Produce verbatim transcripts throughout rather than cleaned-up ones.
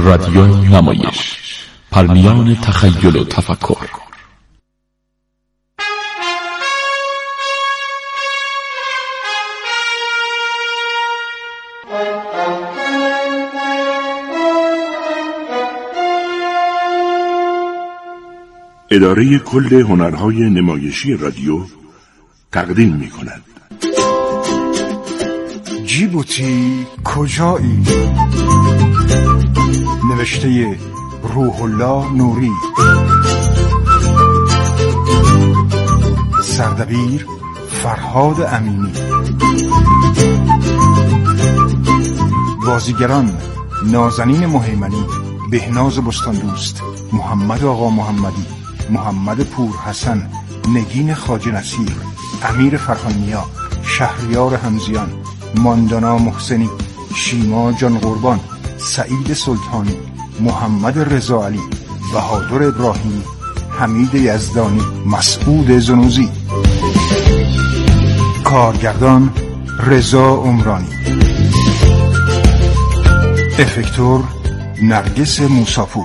رادیو نمایش، پرنیان تخیل و تفکر. اداره کل هنرهای نمایشی رادیو تقدیم می کند. جیبوتی کجایی؟ نوشته روح الله نوری، سردبیر فرهاد امینی، بازیگران نازنین مهیمنی، بهناز بستاندوست، محمد آقا محمدی، محمد پور حسن، نگین خواجه نصیر، امیر فرهانیا، شهریار همزیان، ماندانا محسنی، شیما جان قربان، سعید سلطانی، محمد رضا علی، بهادر ابراهیمی، حمید یزدانی، مسعود زنوزی. کارگردان رضا عمرانی، افکتور نرگس موساپور،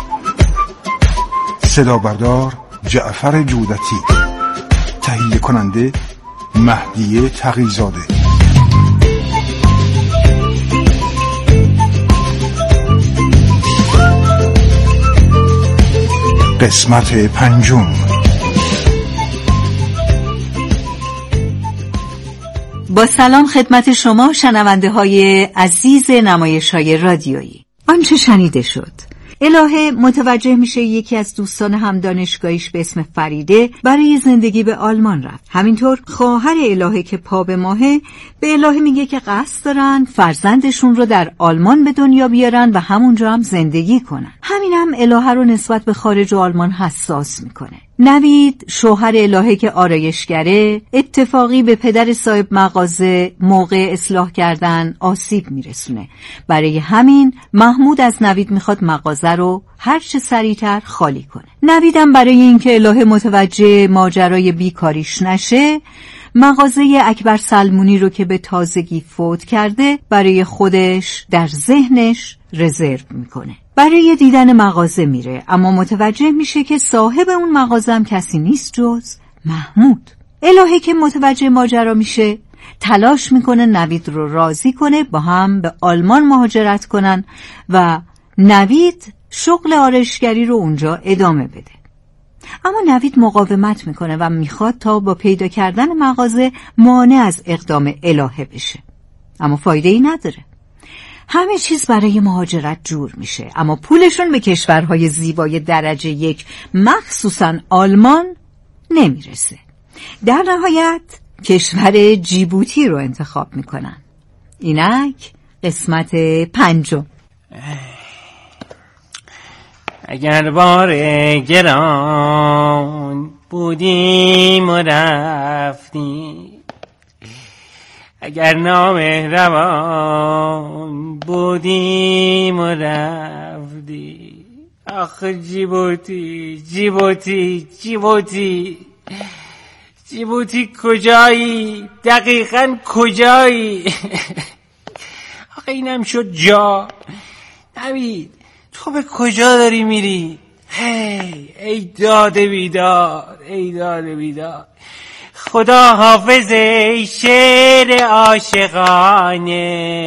صدا بردار جعفر جودتی، تهیه کننده مهدیه تقی‌زاده. قسمت پنجم. با سلام خدمت شما شنونده های عزیز نمایش های رادیویی. آنچه شنیده شد، الهه متوجه میشه یکی از دوستان هم دانشگاهیش به اسم فریده برای زندگی به آلمان رفت. همینطور خواهر الهه که پا به ماهه به الهه میگه که قصد دارن فرزندشون رو در آلمان به دنیا بیارن و همونجا هم زندگی کنن. همین هم الهه رو نسبت به خارج و آلمان حساس میکنه. نوید شوهر الهه که آرایشگره اتفاقی به پدر صاحب مغازه موقع اصلاح کردن آسیب میرسونه. برای همین محمود از نوید میخواد مغازه رو هر چه سریعتر خالی کنه. نویدم برای اینکه الهه متوجه ماجرای بیکاریش نشه، مغازه اکبر سلمونی رو که به تازگی فوت کرده برای خودش در ذهنش رزرو میکنه. برای دیدن مغازه میره، اما متوجه میشه که صاحب اون مغازه هم کسی نیست جز محمود. الهه که متوجه ماجرا میشه تلاش میکنه نوید رو راضی کنه با هم به آلمان مهاجرت کنن و نوید شغل آرایشگری رو اونجا ادامه بده. اما نوید مقاومت میکنه و میخواد تا با پیدا کردن مغازه مانع از اقدام الهه بشه، اما فایده ای نداره. همه چیز برای مهاجرت جور میشه، اما پولشون به کشورهای زیبای درجه یک مخصوصا آلمان نمیرسه. در نهایت کشور جیبوتی رو انتخاب میکنن. اینک قسمت پنجم. اگر بار گران بودیم و رفتیم، اگر نامهربان بودیم و رفتیم، آخه جیبوتی جیبوتی جیبوتی جیبوتی کجایی؟ دقیقاً کجایی؟ آخه اینم شد جا. نوید تو به کجا داری میری؟ هی ای داد بیداد، ای داد بیداد. خدا حافظ ای شعر عاشقانه،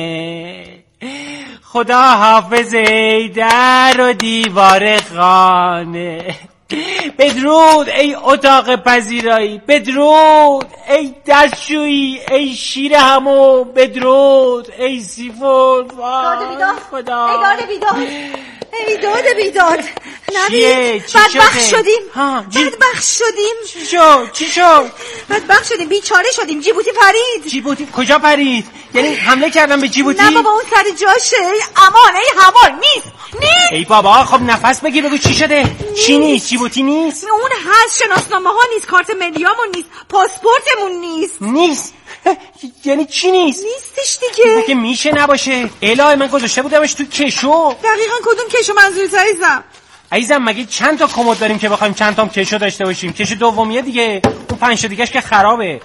خدا حافظ ای در و دیوار خانه. بدرود ای اتاق پذیرایی، بدرود ای دستشویی، ای شیر حموم، بدرود ای سیفون. داد بیداد، خدا ای داد بیداد، ای داد بیداد. نوید بدبخت شدیم، بدبخت شدیم. چی شد؟ چی شد؟ بدبخت شدیم، بیچاره شدیم. جیبوتی پرید. جیبوتی کجا پرید؟ یعنی حمله کردن به جیبوتی؟ نه بابا، اون سر جاشه. ای امان، ای همان. نیست نیست. ای بابا خب نفس بگیر بگو چی شده؟ چی نیست؟ جیبوتی نیست؟ اون هست، شناسنامه ها نیست، کارت ملیامون نیست، پاسپورتمون نیست. نیست؟ یعنی چی نیست؟ نیستش دیگه. مگه میشه نباشه؟ الهه من گذاشته بودمش تو کشو. دقیقاً کدوم کشو منظورت عزیزم؟ عزیزم مگه چند تا کمد داریم که بخوایم چند تا کشو داشته باشیم؟ کشو دومیه دیگه، اون پنج تا دیگه‌اش که خرابه.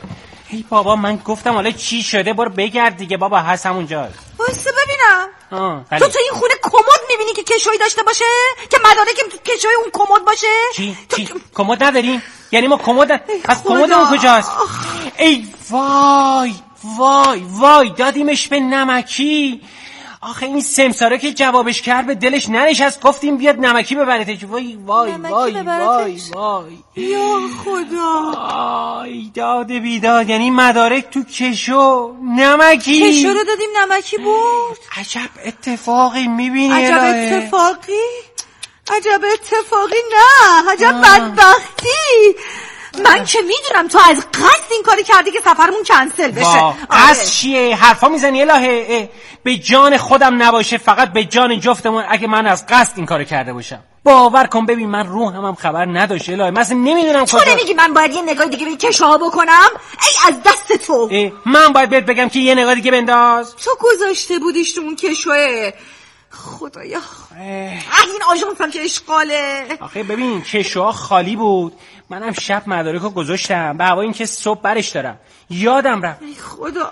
ای بابا من گفتم حالا چی شده؟ برو بگرد دیگه بابا، هست همونجاست. واسه ببینم. آه. تو تو این خونه کمد میبینی که کشویی داشته باشه؟ که مدارکم تو کشوی اون کمد باشه؟ چی؟ چی؟ کمد نداریم؟ یعنی ما کمد پس کمدمون کجاست؟ ای وای وای وای دادیمش به نمکی. آخه این سمساره که جوابش کرد به دلش ننشست، گفتیم بیاد نمکی ببرتش. وای وای وای وای وای یا خدا. آی داد بیداد، یعنی مدارک تو کشو نمکی. کشو رو دادیم نمکی بود. عجب اتفاقی میبینی عجب الهه. اتفاقی عجب اتفاقی نه عجب بدبختی. من که میدونم تو از قصد این کاری کردی که سفرمون کنسل بشه. از چیه حرفا میزنی الهه؟ به جان خودم نباشه، فقط به جان جفتمون اگه من از قصد این کارو کرده باشم. باور کن ببین من روحم هم خبر نداشت الهه، من اصلا نمیدونم کجا. تو نمیگی من باید یه نگاه دیگه به کشوها بکنم؟ ای از دست تو. من باید بهت بگم که یه نگاه دیگه بنداز. تو گذاشته بودیش تو اون کشوه. خدایا این آژانس هم که اشغاله. آخه ببین کشوها خالی بود، منم شب مدارکو گذاشتم به هوای این که صبح برش دارم، یادم رفت. ای خدا.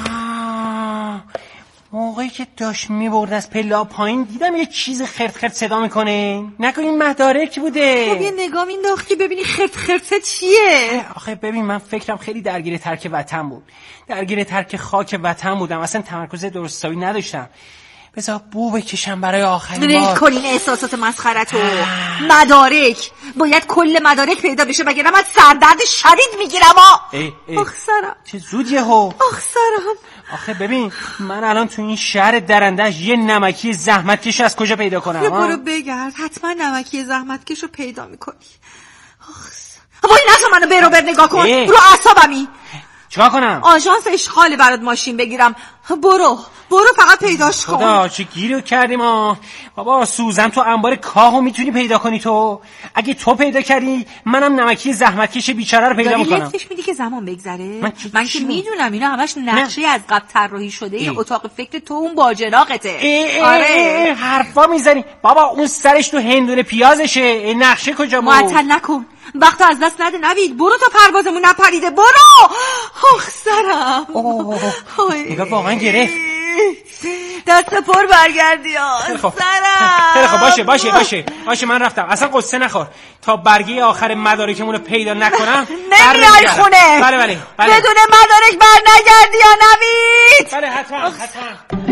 موقعی که داشت میبرد از پلا پایین دیدم یه چیز خرت خرت صدا میکنه. نکن این مدارک بوده. خب یه نگاه مینداختی ببینی خرت خرت چیه؟ آخه ببین من فکرم خیلی درگیر ترک وطن بود، درگیر ترک خاک وطن بودم، اصلا تمرکز درستایی نداشتم. بذار بو بکشم برای آخرین بار. نکن این احساسات مسخرتو. مدارک باید کل مدارک پیدا بشه وگرنه من سردرد شدید میگیرم. آخ سرم چه زود یهو. آخ سرم. آخه ببین من الان تو این شهر درنده‌اش یه نمکی زحمتکش از کجا پیدا کنم؟ یه برو بگرد حتما نمکی زحمتکش رو پیدا میکنی. آخ سرم. وای نزو منو برو بر نگاه کن. رو اعصابمی. چیکار کنم؟ آژانس اشغال برات ماشین بگیرم. برو برو فقط پیداش کن. خدا چه گیری کردیم ما. بابا سوزن تو انبار کاهو میتونی پیدا کنی تو؟ اگه تو پیدا کردی منم نمکی زحمتکش بیچاره رو پیدا میکنم. لفتش میدی که زمان بگذره؟ من, من که میدونم اینا همش نقشه از قبل طراحی شده. این اتاق فکر تو اون باجناقته. ای ای آره ای حرفا میزنی بابا، اون سرش تو هندونه پیازشه. نقشه کجا بود؟ معطل نکن وقت از دست نده نوید. برو تا پروازمون نپریده. برو. آخ سرم. نگاه واقعا گرفت. دست پر برگردی ها سرم. خیلی خب باشه باشه باشه باشه من رفتم، اصلا قصه نخور. تا برگه آخر مدارکمون رو پیدا نکنم نمیای خونه. بله بله بله. بدون مدارک بر نگردی یا نوید؟ بله حتما حتما.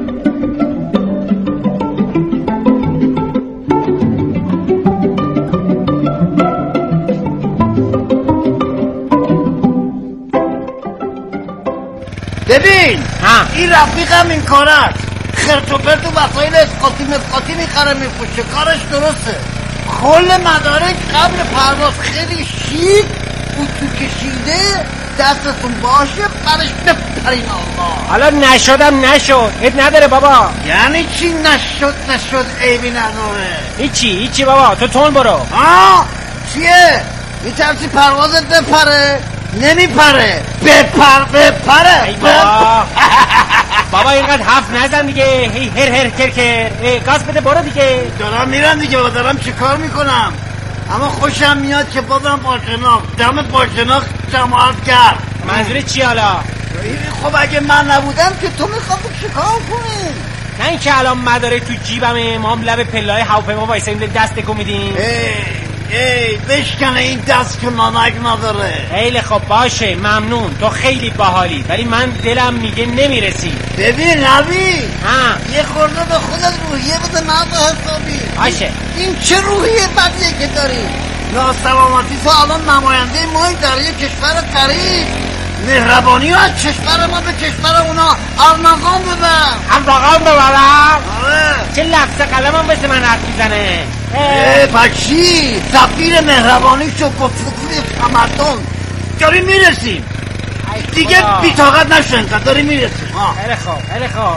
ببین ها. این رفیقم این کارت خرت و پرت و وسایل اسقاطی مسقاطی میخره میفروشه، کارش درسته. کل مدارک قبل پرواز خیلی شیک او تو کشیده، دستتون باشه برش بپرین. الله حالا نشدم نشد ات نداره بابا. یعنی چی نشد نشد عیبی نداره؟ هیچی هیچی بابا تو تون برو. آه چیه؟ میترسی پروازت بپره؟ نمیپره. بپر بپره. ای بابا بابا اینقدر حرف نزن دیگه. هی هر هر کر کر گاز بده برو دیگه. دارم میرم دیگه با دارم چی کار میکنم، اما خوشم میاد که بازم باجناق دم باجناق جماعت کرد. منظور چی حالا؟ خب اگه من نبودم که تو میخواد چی کار کنی؟ نه این که الان مدارک تو جیبمه ما هم لب پلای هواپیما وایساییم دست تکون میدیم. ای بشکنه این دست که نمک نداره. خیلی خب باشه ممنون، تو خیلی باحالی ولی من دلم میگه نمیرسی. ببین نبی ها یه خورده به خودت روحیه بده من به حسابی. باشه این چه روحیه بدیه که داری؟ ناسلامتی تو الان نماینده مایی در یه کشور قریب. مهربانی ها از کشور ما به کشور اونا ارمغان ببر. ارمغان ببرم؟ آره. چه لفظ قلم هم بسه من حرف میزنه. اه پکشی سفیر مهربانی شو با فکوری تمدن. داری میرسیم دیگه بیتاقت نشو انقدر داری میرسیم. خیلی خوب خیلی خوب.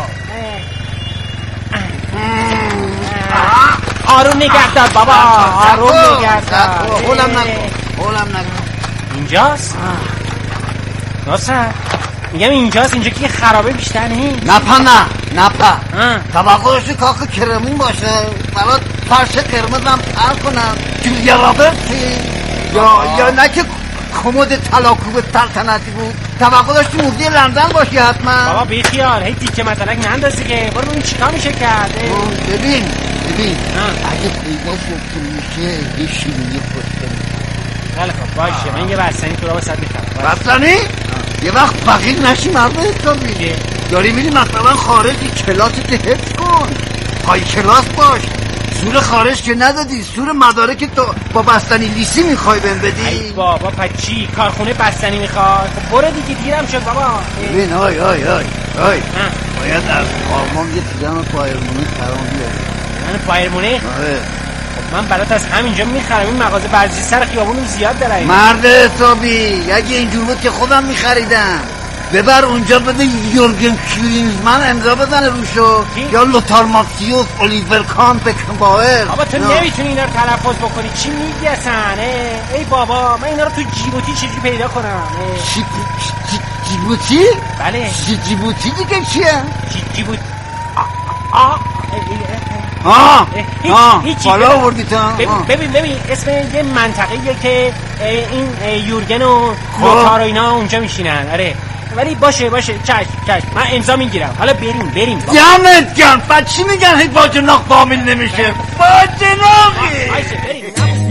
آروم نگه دار بابا، آروم نگه دار. هولم نکن هولم نکن. اینجاست؟ ناصر میگم اینجاست. اینجا که خرابه بیشتر نیست. نپا نه نپا توقعش کاخ کرمون باشه برات فرش قرمز هم پر کنم جولیا رابرتی یا یا نه که کمد طلاکوب سلطنتی بود. توقع داشتی مفتی لندن باشی حتما. بابا بی خیال، هی تیکه مثلا نندازی که. برو ببین چیکار میشه کرد. ببین ببین اگه پیدا شد که میشه یه شیرینی خوشگل. خیلی خب باشه، من یه بستنی تو را واسط میخرم. بستنی؟ یه وقت فقیر نشی مرد حسابی. داری میری مثلا خارجی، کلاسیت حفظ کن، های کلاس باش. سور خارج که ندادی، سور مدارک تو با بستنی لیسی میخوای بهم بدی؟ ای بابا پچی کارخونه بستنی میخواد. خب برو دیگه، دیرم شد بابا. ببین آی آی آی آی باید از آلمان یه پیران پایرمونه ترام بیاری. پیران پایرمونه؟ آره. خب من برات از همینجا میخرم. این مغازه برزی سر خیابون زیاد داره. مرد حسابی اگه اینجور بود که خودم میخریدم. ببر اونجا بده یورگن کلینزمن امضا بزنه روشو، یا لوتار ماتیوس، الیور کان، بکنباور. بابا تو نمیتونی اینا رو تلفظ بکنی. چی میگی اصلا؟ ای بابا من اینا رو تو جیبوتی چجوری پیدا کنم؟ جیبوتی؟ بله. جیبوتی دیگه چیه؟ جیبوتی آه آه آه بالا آوردی تا. ببین ببین اسم یه منطقه‌ایه که این یورگن و لوتار و اینا اونجا میشینن. آره ولی باشه باشه چشم چشم من امضا میگیرم. حالا بریم بریم. دمت گرم. بعد چی میگن هیچ باجناق فامیل نمیشه؟ باجناقی. باشه بریم.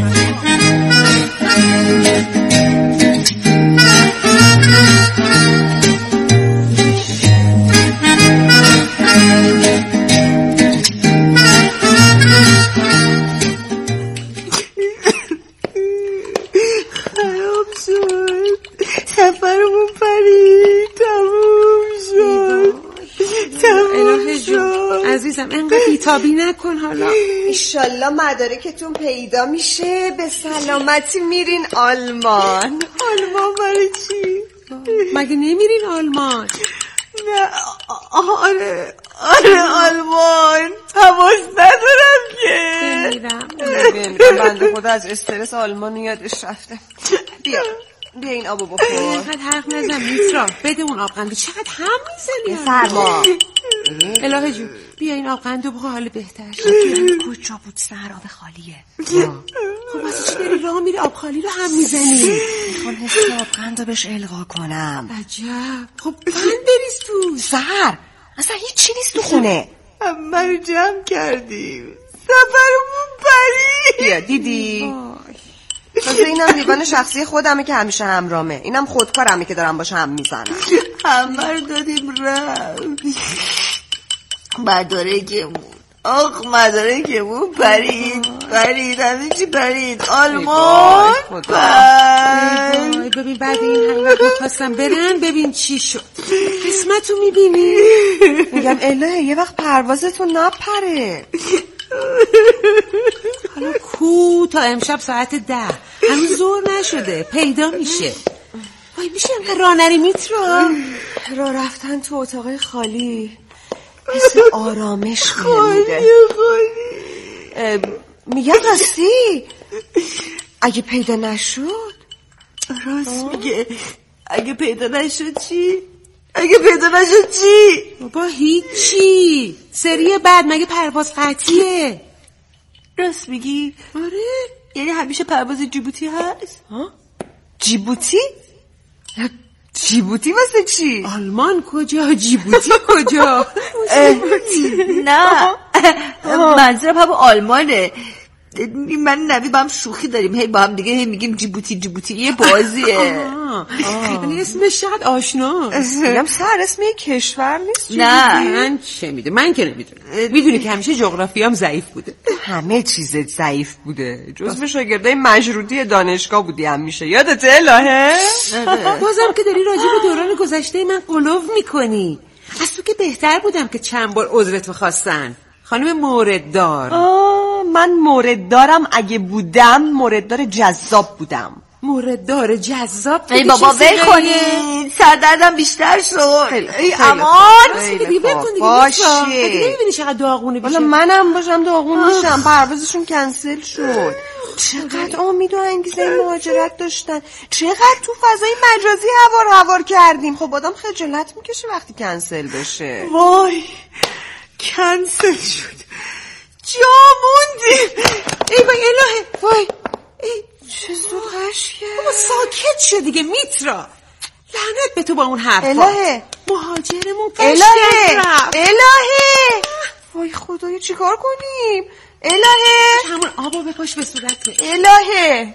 خراب شد سفرمون پرید. تموم شد تموم شد. عزیزم انقدر بیتابی نکن. حالا ایشالله مدارکتون پیدا میشه، به سلامتی میرین آلمان. آلمان برای چی؟ مگه نمیرین آلمان؟ نه آره آره آلمان. حواس ندارم که. میرم بنده خدا از استرس آلمان یادش رفته. بیا بیا این آبو بخور. اینقدر حرف نزن میترا. بده اون آبقندو. چقدر هم میزنی؟ فرما الهه جون بیا این آبقندو بخور حال بهتر شد. کجا بود سر آب خالیه؟ خب واسه چی داری راه میری آب خالی رو هم میزنی؟ میخوام حس آبقندو بهش القا کنم. عجب. خب قند بریز تو. سر اصلا هیچ چی نیست تو خونه. همه رو جمع کردیم، سفرمون پرید. بیا دیدی؟ تازه اینم لیوان شخصی خودمه که همیشه همرامه. اینم خودکارمه که دارم باش هم میزنم. همه رو دادیم رفت. مدارکمون آخ مدارکمون پرید پرید همه چی پرید. آلمان پرید. ببین بعد این همه وقت میخواستم برن ببین چی شد. قسمتو میبینی؟ میگم الهه یه وقت پروازتون نپره. حالا کو تا امشب ساعت ده هنوز زور نشده پیدا میشه. وای میشه اینقدر راه نری میترا؟ راه رفتن تو اتاق خالی حس آرامش میده. میگم راستی اگه پیدا نشد؟ راست میگه. اگه پیدا نشد چی؟ اگه پیدا نشد چی؟ بابا هیچی. سری بعد مگه پرواز قطعیه؟ راست میگی؟ آره. یعنی همیشه پرواز جیبوتی هست؟ ها؟ جیبوتی؟ جیبوتی واسه چی؟ آلمان کجا؟ جیبوتی کجا؟ نه منظورم هم آلمانه. من نوی با هم شوخی داریم، هی با هم دیگه هی میگیم جیبوتی جیبوتی. یه بازیه. یعنی اسمش شاید آشناست. میگم سر اسم یه کشور نیست. نه من چه میده؟ من که نمیدونم. میدونی که همیشه جغرافیام ضعیف بوده. همه چیزت ضعیف بوده. جزو شاگردای مشروطی دانشگاه بودی همیشه. یادته الهه؟ بازم که داری راجع به دوران گذشته من قلوف میکنی. از تو که بهتر بودم که چند بار عذرت خواستن. خانم مورددار. آه من مورددارم. اگه بودم مورددار جذاب بودم. مورددار جذاب؟ ای بابا بکنید سردردم بیشتر شد. ای امان دیگه بکن دیگه. باشه دیگه نمیبینی چقدر داغونه بیشه. حالا منم باشم داغون میشم. پروازشون کنسل شد. چقدر امید و انگیزه مهاجرت داشتن. چقدر تو فضای مجازی هوار هوار کردیم. خب آدم خجالت میکشه وقتی کنسل بشه. وای کنسل شد. جا موندیم. ای وای الهه. وای ای چه زود غش کرد. بابا ساکت شو دیگه میترا. لعنت به تو با اون حرفا. الهه مهاجرمون قش الهه رفت. الهه وای خدایا چیکار کنیم؟ الهه همون آبو بپاش به صورته. الهه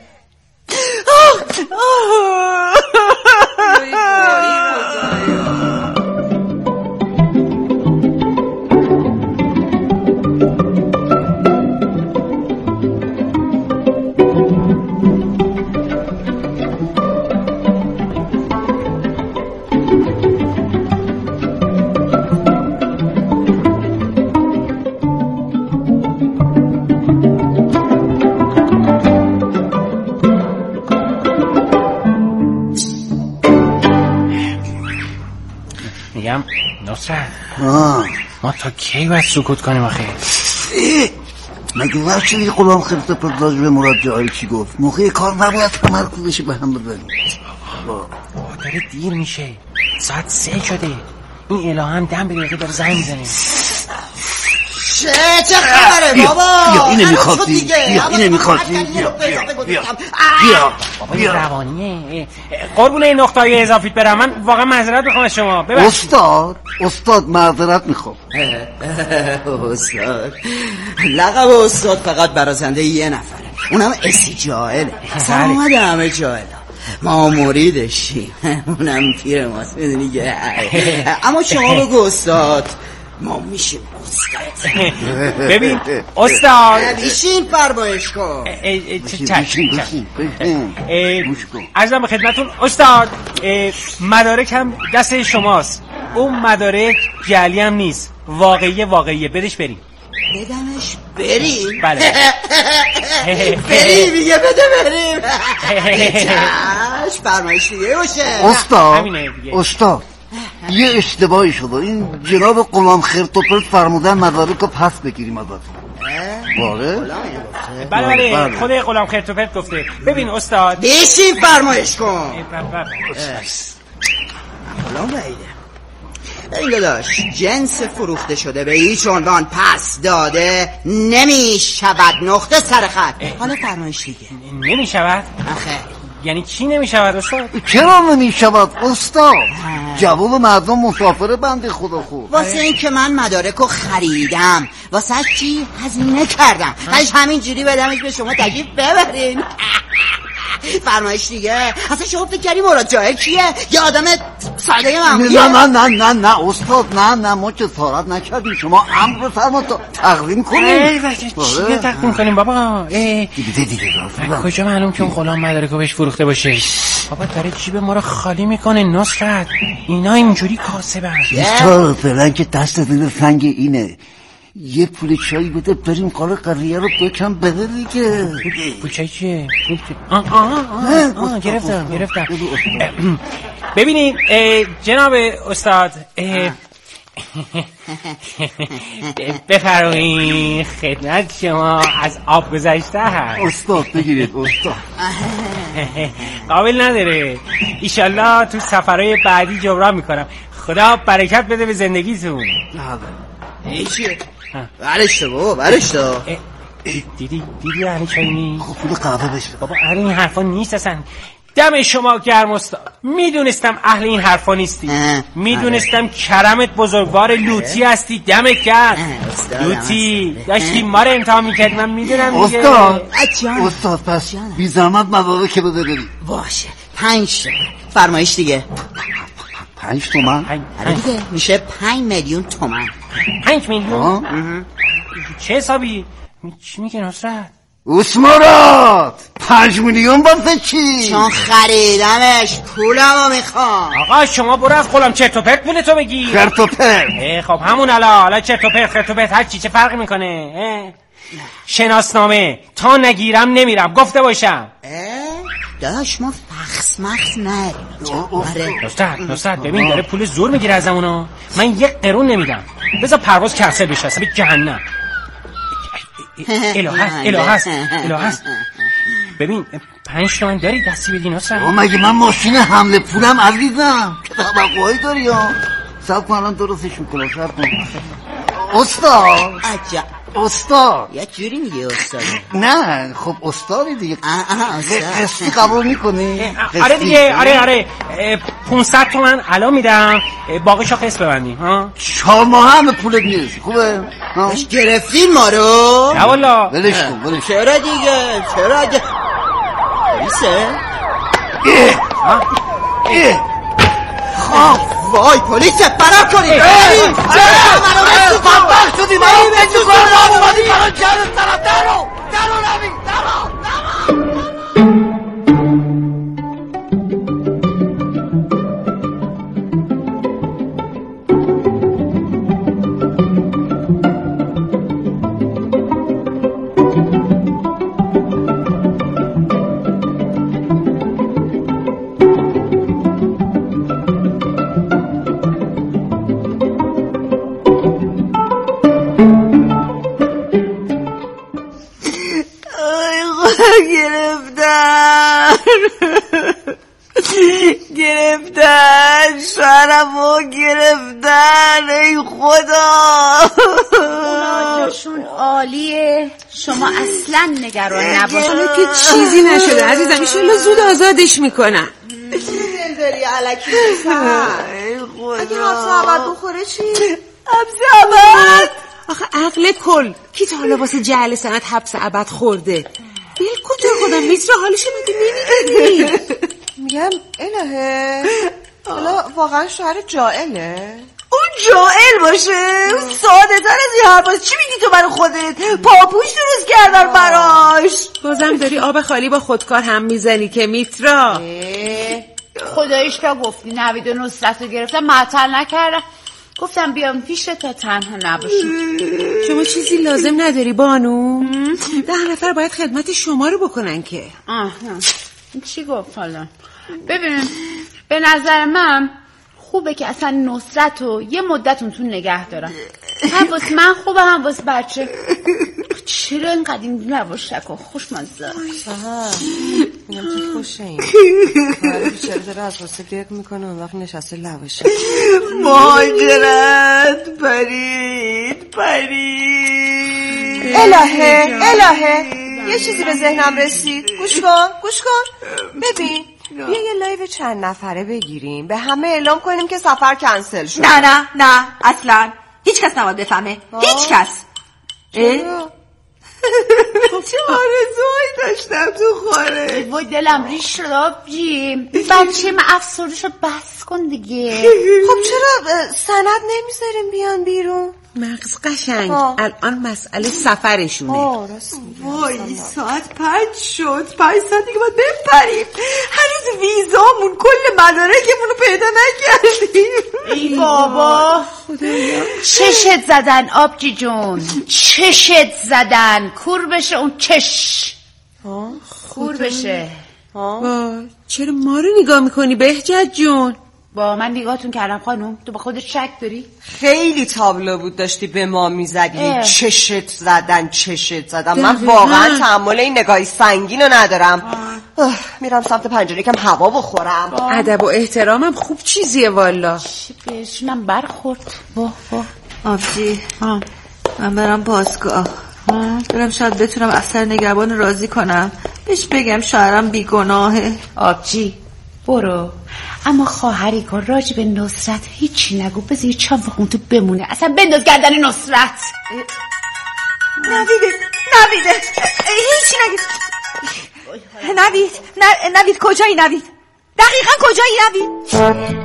میگم نصرت ما تا کی باید سکوت کنیم آخه؟ مگه وقت شدی غلام خرت پرداج به مراد جایی چی گفت؟ موقع کار نباید تمرکزش به هم بزنیم. داره دیر میشه، ساعت سه شده. این الهه هم دم به دقیقه داره زنگ میزنه. چه چه خبره بابا؟ بیا اینه میخواستی، بیا اینه میخواستی، بیا بیا بیا بیا بابا این روانیه. قربون این نقطه‌های اضافیت برم، من واقعا معذرت میخوام از شما. ببخشید استاد، استاد معذرت میخوام. استاد لقب استاد فقط برازنده یه نفره، اونم اسی جاهله. سلامت همه جاهله، ما مریدشیم، اونم پیر ماست میدونی که. اما شما بگو استاد، ما میشیم استاد. ببین استاد بیشین فرمایش کن. عرضم به خدمتون استاد، مدارک هم دست شماست. اون مدارک جعلی هم نیست، واقعیه واقعیه. بدش بریم. بدمش بریم؟ بله بریم دیگه، بده بریم. چش فرمایش دیگه باشه. استاد استاد یه اشتباهی شده. این جناب غلام خرتوپرت فرمودن مدارک رو پس بگیریم ازتون. باره؟ بله بله خود غلام خرتوپرت گفته. ببین استاد بیشین فرمایش کن. غلام وعیده این داداش، جنس فروخته شده به هیچ عنوان پس داده نمی شود. نقطه سر خط. حالا فرمایش دیگه. نمی شود؟ آخه یعنی چی نمی شود استاد؟ چرا نمی شود استاد؟ جواب مردم مسافر بنده خدا خود. واسه این که من مدارکو خریدم، واسه چی هزینه کردم، هیچ همین جوری بدمش به شما تکلیف ببرین. فرمایش دیگه. اصلا شما فکر کردی مراد جاهل کیه؟ یه آدم ساده معمولیه؟ نه نه نه نه نه استاد، نه نه ما که سارت نکردیم. شما امر فرما تقدیم کنیم. چیه تقدیم کنیم بابا؟ دیگه دیگه کجا معلوم که اون غلام مدارکو بهش فروخته باشه؟ بابا داره جیب ما رو خالی میکنه نصرت. اینا اینجوری کاسبن. استاد فعلا که دست زیر سنگ اینه. یه پول چایی بده بریم کار قریه رو بکن بده دیگه. پول چایی چیه؟ آه آه آه آه گرفتم گرفتم. ببینید جناب استاد، بفرمایید خدمت شما از آب گذشته هست. استاد بگیرید استاد. قابل نداره. ایشالله تو سفرهای بعدی جبران میکنم. خدا برکت بده به زندگیتون. این چیه؟ برشتا بابا برشتا. دیدی دیدی اهل چایی خب پول قهوه بشه بابا. اهل این حرفا نیست اصلا. دم شما گرم استاد. میدونستم اهل این حرفا نیستی. میدونستم کرمت بزرگوار لوتی هستی. دمت گرم لوتی. داشتی ما رو امتحان میکردی. من میدونم دیگه. استاد استاد پس بی زحمت مدارک که بده بریم. باشه پنج تومن. فرمایش دیگه. پنج تومن؟ دیگه میشه پنج میلیون تومن. پنج میلیون؟ چه حسابی؟ چی میگه نصرت؟ اسمارات پنج میلیون واسه چی؟ چون خریدمش پولمو میخوام. آقا شما برو از غلام چرت و پرت پولتو بگی. چرت و پرت؟ خب همون الا حالا چرت و پرت خرت و پرت هر چی چه فرقی میکنه؟ شناسنامه تا نگیرم نمیرم گفته باشم. داش ما فخس مخس نریم. نصرت نصرت ببین داره پول زور میگیره از همونو. من یک قرون نمیدم. بذار پرواز کنسل بشه اصلا به جهنم. الهه هست الهه هست الهه هست. ببین پنج تومن داری دستی بدی نصرت؟ مگه من ماشین حمله پولم عزیزم که توقعی داری ها. صبر کن الان درستش میکنم. صبر کن استاد. عجب استاد یک جوری میگه استاد. نه خب استادی دیگه. آها استاد. قسطی قبول میکنی؟ آره دیگه آره آره پونصد تومن الان میدم، باقیشو قسط ببندی ها. چهار ماه هم پولت میرسی خوبه؟ باش گرفتین ما رو؟ نه والا ولش کن ولش. چرا دیگه چرا دیگه پلیسه؟ خب وای پلیسه فرار کنید. بریم چرا منو بستو بدبخت شدی منو بستو کنم اومدی منو جرد طرف درو درو نبی درو گرفتن گرفتن شهرمو گرفتن. ای خدا اونا جاشون عالیه، شما اصلا نگران نباشید که چیزی نشده عزیزم، ایشالا زود آزادش میکنن. دل داری علکی بفهم. اگه حبس عبد بخوره چی؟ حبس عبد؟ آخه عقل کل کی تا حالا واسه جعل سند حبس ابد خورده؟ بیل کجا خدا میتره حالشو میگی نمیدونی. میگم الهه حالا واقعا شوهر جائله؟ اون جائل باشه؟ اون ساده تر از این حرفاست. چی میگی تو برای خودت؟ پاپوش درست کردن براش. بازم داری آب خالی با خودکار هم میزنی که میترا. خدایش تا گفتی نوید و نصرت رو گرفتم معطل نکردم، گفتم بیام پیش تا تنها نباشید. شما چیزی لازم نداری بانو؟ ده نفر باید خدمت شما رو بکنن که. آها چی گفت حالا؟ ببینیم به نظر من خوبه که اصلا نصرت رو یه مدت اون تو نگه دارم، هم واسه من خوبه هم واسه بچه. چرا اینقدر این لواشک و خوشمزه؟ آها اینم تو خوشه این کاره بیچاره داره از واسه گرگ میکنه اون وقت نشسته لواشک. ماجرت پرید پرید. الهه الهه یه چیزی به ذهنم رسید. گوش کن گوش کن ببین بیا یه لایو چند نفره بگیریم به همه اعلام کنیم که سفر کنسل شد. نه نه نه اصلا هیچ کس نباید بفهمه. هیچ کس. چه آرزوهایی داشتم تو خاره. وای دلم ریش شد آبجی. بچه من افسردش رو بس کن دیگه. خب چرا سند نمیذاریم بیان بیرون؟ مغز قشنگ الان مسئله سفرشونه. وای ساعت پنج شد، پنج ساعت دیگه باید بپریم. هنوز ویزامون کل مدارکمون رو پیدا نکردیم. ای بابا چشت زدن آبجی جون، چشت زدن کور بشه اون چش کور بشه. چرا ما رو نگاه میکنی بهجت جون؟ با من نگاهتون کردم خانم، تو با خودت شک داری؟ خیلی تابلو بود داشتی به ما میزدی چشت زدن چشت زدن. من واقعا تحمل این نگاهی سنگین رو ندارم. میرم سمت پنجره کم هوا بخورم. ادب و احترامم خوب چیزیه والا. بهشونم برخورد. واه واه آبجی من برم بازگاه، برم شاید بتونم افسر نگهبان راضی کنم، بهش بگم شوهرم بیگناهه. آبجی برو، اما خواهری کن راجب به نصرت هیچی نگو، بذار یه چند وقت اون تو بمونه، اصلا بنداز گردن نصرت. نویده نویده هیچی نگید. نوید نوید کجایی نوید؟ دقیقا کجایی نوید؟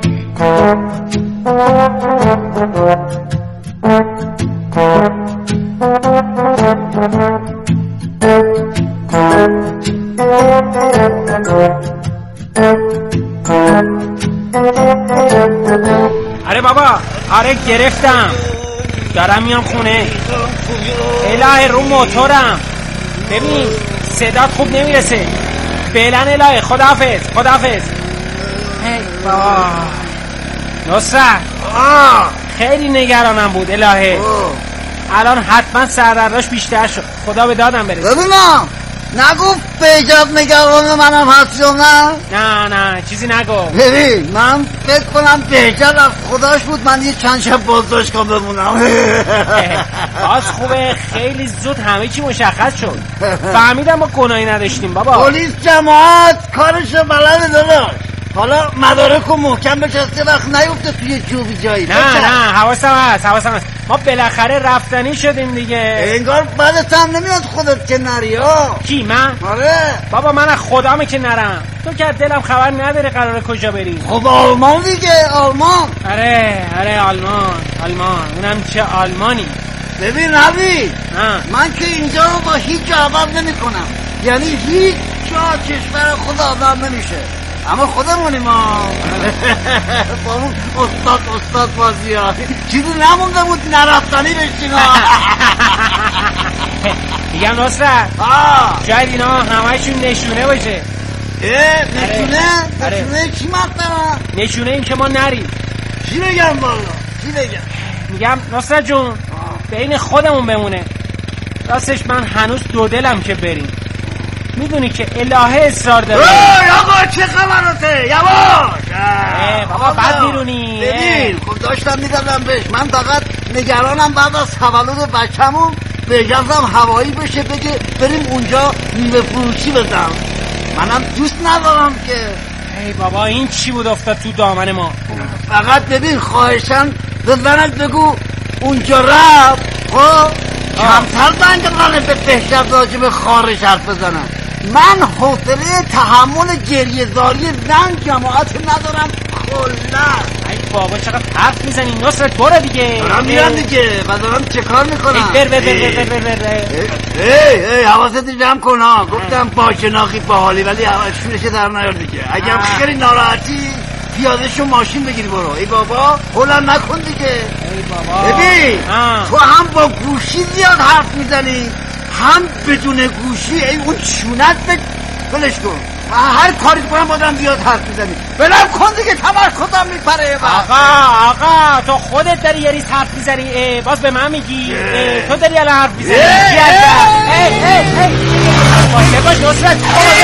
آره بابا آره گرفتم، دارم میام خونه. الهه رو موتورم، ببین صدات خوب نمیرسه. فعلا الهه خداحافظ خداحافظ. ای بابا نصرت خیلی نگرانم بود الهه. الان حتما سردرداش بیشتر شد، خدا به دادم برسه. ببینم نگفت بیجاب نگران منم هست یا نه؟ نه نه چیزی نگفت. ببین من فکر کنم بیجاب از خداش بود من یه چند شب بازداشت کنم بمونم. باز خوبه خیلی زود همه چی مشخص شد. فهمیدم ما گناهی نداشتیم بابا. پلیس جماعت کارشو بلده داداش. حالا مدارکو محکم بچسته وقت نیفته توی جوبی جایی. نه نه حواسم هست حواسم هست. ما بالاخره رفتنی شدیم دیگه. انگار بعدت هم نمیاد خودت که نری ها. کی من؟ آره بابا من از خدامه که نرم. تو که دلم خبر نداره قراره کجا بری. خب آلمان دیگه آلمان. آره آره آلمان آلمان اونم چه آلمانی. ببین نبی من که اینجا رو با هیچ جا عوض نمی کنم. یعنی هیچ جا کشور خود عوض نمیشه. اما خودمونیم ما با اون استاد استاد بازی ها چیزی نمونده بود نرفتنی بشین ها. میگم نصرت شاید اینا همه‌شون نشونه باشه. اه نشونه؟ نشونه چی مطمئن؟ نشونه این که ما نریم. چی بگم بالا؟ چی بگم؟ میگم نصرت جون بین خودمون بمونه. راستش من هنوز دو دلم که بریم. میدونی که الهه اصرار داره. اوه آقا چه خبراته یواش. بابا بد بیرونی. ببین خب داشتم میدادم بهش. من فقط نگرانم بعد از تولد بچه‌مون بجازم هوایی بشه بگه بریم اونجا میوه فروشی بزنم. منم دوست ندارم که. ای بابا این چی بود افتاد تو دامن ما. فقط ببین خواهشن بزنت بگو اونجا رفت خب کمتر بند منه به بهشت راجب خارش حرف بزنم. من حوصله تحمل گریه زاری زن جماعت ندارم خلص. ای بابا چقدر حرف میزنی نصرت برو دیگه. دارم میرم دیگه و دارم چه کار میکنم. بر بر بر بر بر بر ای ای حواست جمع کن ها. گفتم با شناخی با حالی ولی شورش در نیار دیگه. اگر خیلی ناراحتی پیاده شو ماشین بگیری برو. ای بابا هلم نکن دیگه. ای بابا ببین تو هم با گوشی زیاد حرف میزنی هم بدون گوشی. ای اون چونت به بلش کن. هر کاری کنم بادم زیاد حرف میزنی. بلم کن دیگه تمرکزم میپره. آقا آقا تو خودت داری یه ریز حرف میزنی. باز به من میگی تو داری الان حرف میزنی. ای ای ای باشه باش نصرت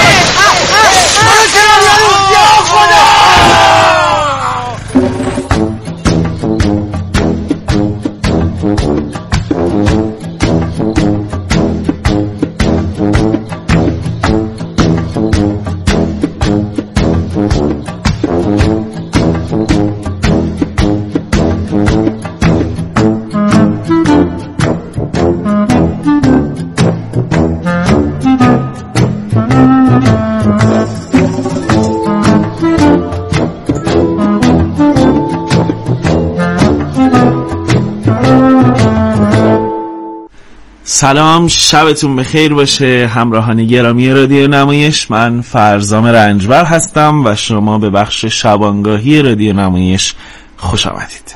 سلام شبتون بخیر باشه همراهان گرامی رادیو نمایش. من فرزام رنجبر هستم و شما به بخش شبانگاهی رادیو نمایش خوش آمدید.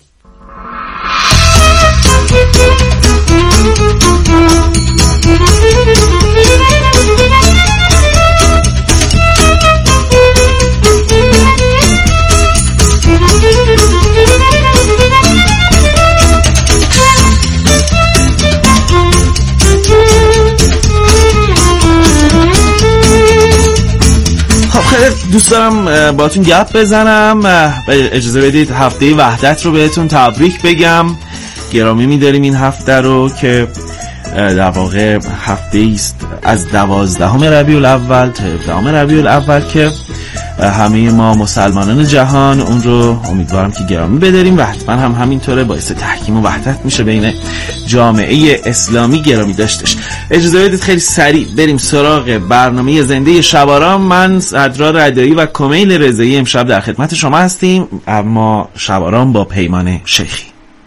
دوست دارم باهاتون گپ بزنم. اجازه بدید هفته وحدت رو بهتون تبریک بگم. گرامی می‌داریم این هفته رو که در واقع هفته است از دوازدهم ربیع الاول تا هفدهم ربیع الاول که همه ما مسلمانان جهان اون رو امیدوارم که گرامی بداریم و حتما هم همینطوره باعث تحکیم و وحدت میشه بین جامعه اسلامی گرامی داشتش. اجازه بدید خیلی سریع بریم سراغ برنامه زنده شباران. من صدرا رضایی و کمیل رضایی امشب در خدمت شما هستیم، اما شباران با پیمان شیخی.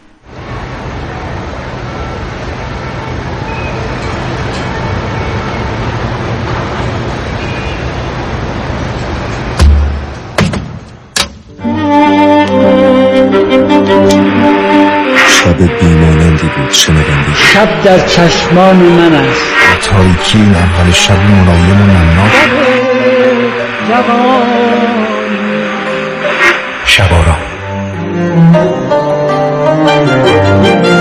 شب بیمانندی بود شنونده. شب در چشمان من است. تاریکی این اول شب ملایم و نمناک. شباران